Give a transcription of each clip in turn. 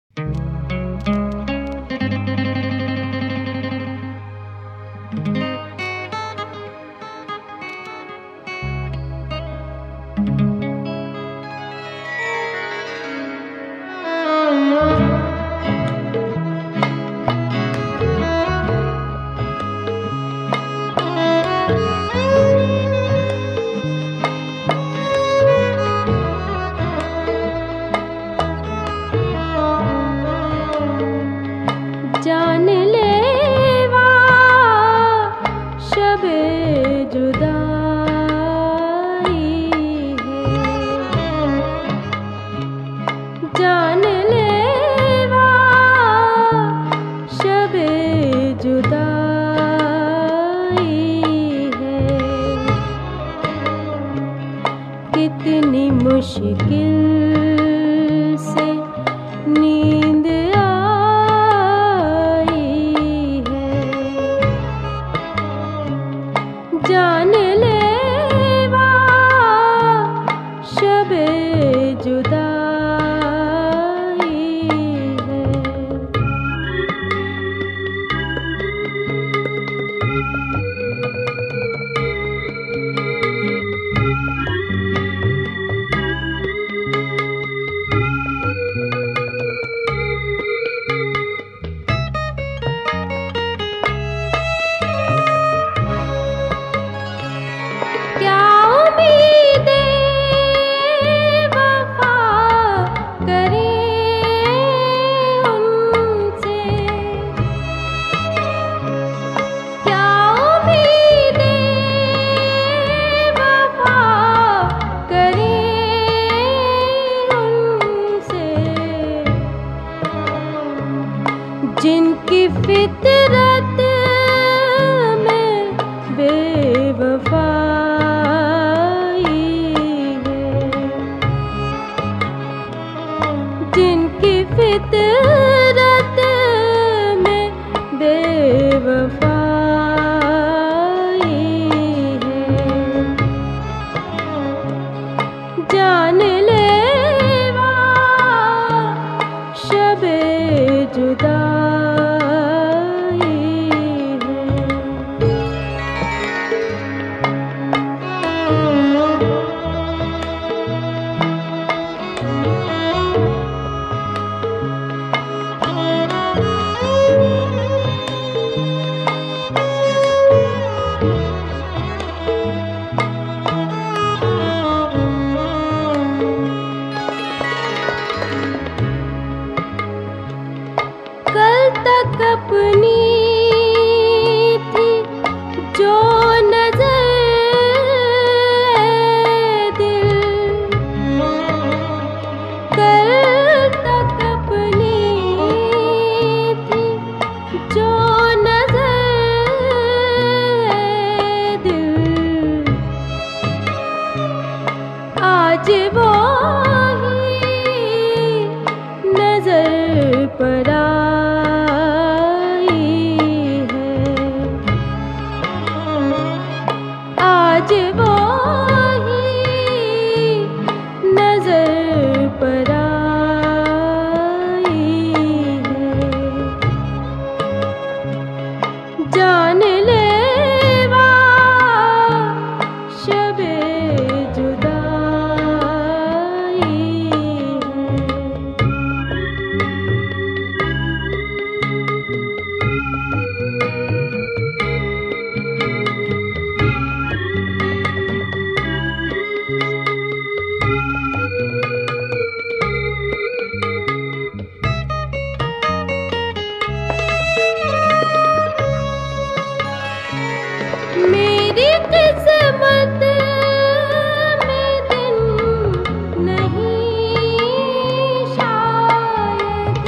जानलेवा शबे जुदाई है, जानलेवा शबे जुदाई है। कितनी मुश्किल से नींद जानलेवा शबे जुदाई है। क्या उम्मीदें वफा करें उनसे, क्या उम्मीदें वफा करें उनसे, जिनकी फितरत में बेवफा जिनकी फितरत में बेवफाई है। जानलेवा शबे जुदाई कल तक अपनी थी जो नजर दिल, कल तक अपनी थी जो नजर दिल, आज वो ही नजर पर आज वो ही नजर पर आई है। जानलेवा शबे जुदाई मेरी किस्मत में दिन नहीं शायद,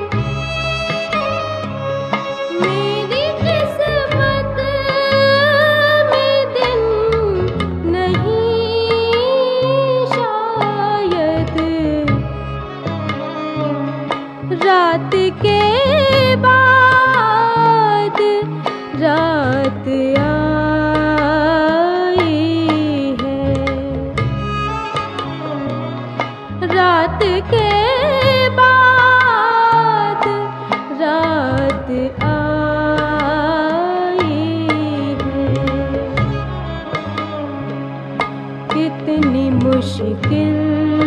मेरी किस्मत में दिन नहीं शायद, रात के बाद रात आई है, रात के बाद कितनी मुश्किल